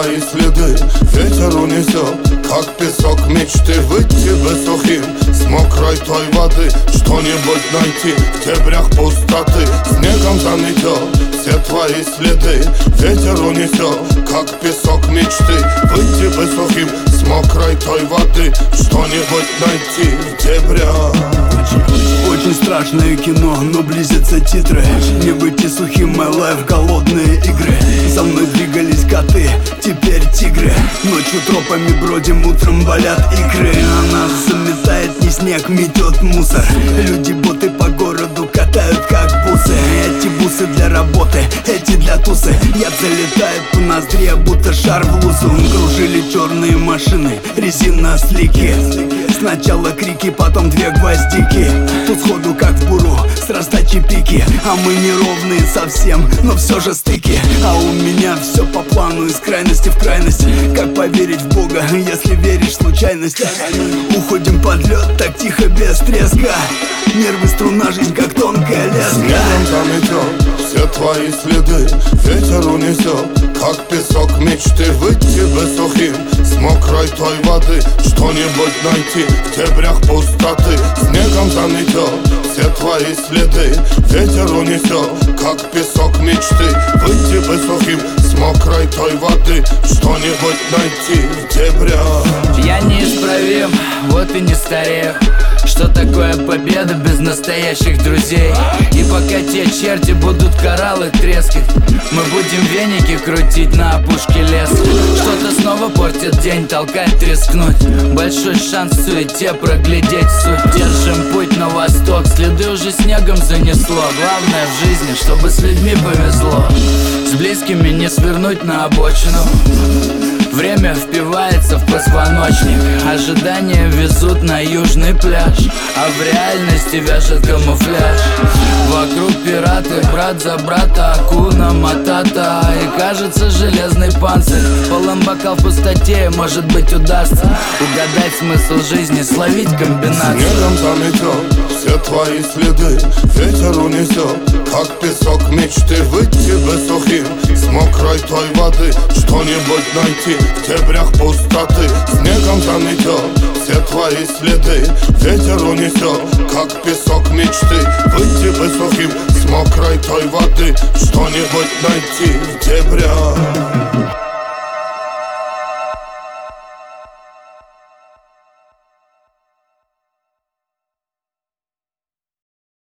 твои следы ветер унесет, как песок мечты. Выйти бы сухим с мокрой той воды, что-нибудь найти в дебрях пустоты. Снегом заметет все твои следы ветер унесет, как песок мечты. Выйти бы сухим с мокрой той воды, что-нибудь найти в дебрях. Очень страшное кино, но близятся титры. Не выйти сухим, my life, голодные игры. За мной двигались коты, теперь тигры. Ночью тропами бродим, утром болят икры. А нас заметает не снег, метет мусор. Люди-боты по городу катают как бусы. Эти бусы для работы, эти для тусы. Яд залетает по ноздре, будто шар в лузу. Кружили черные машины, резинослики. Сначала крики, потом две гвоздики. Тут сходу как в буру, срастачи пики. А мы неровные совсем, но все же стыки. А у меня все по плану, из крайности в крайность. Как поверить в Бога, если веришь в случайность? Уходим под лед, так тихо, без треска. Нервы струна, жизнь как тонкая леска. Снегом заметет все твои следы ветер унесет, как песок мечты. Выйти бы сухим с мокрой той воды, что-нибудь найти в дебрях пустоты. Снегом заметет все твои следы ветер унесет, как песок мечты. Выйти бы сухим с мокрой той воды, что-нибудь найти в дебрях. Я неисправим, вот и не старею. Что такое победа без настоящих друзей? И пока те черти будут кораллы трескать, мы будем веники крутить на опушке леса. Что-то снова портит день, толкает рискнуть. Большой шанс в суете проглядеть суть. Держим путь на восток, следы уже снегом занесло. Главное в жизни, чтобы с людьми повезло. С близкими не свернуть на обочину. Время впивается в позвоночник. Ожидания везут на южный пляж, а в реальности вяжет камуфляж. Вокруг пираты, брат за брата, акуна матата. И кажется железный панцирь полон бокал в пустоте. Может быть удастся угадать смысл жизни, словить комбинацию. Снегом заметет все твои следы ветер унесет, как песок мечты. Выйти бы сухим с мокрой той воды, что-нибудь найти в дебрях пустоты. Снегом заметет все твои следы ветер унесет, как песок мечты. Выйти бы сухим с мокрой той воды, что-нибудь найти в дебрях.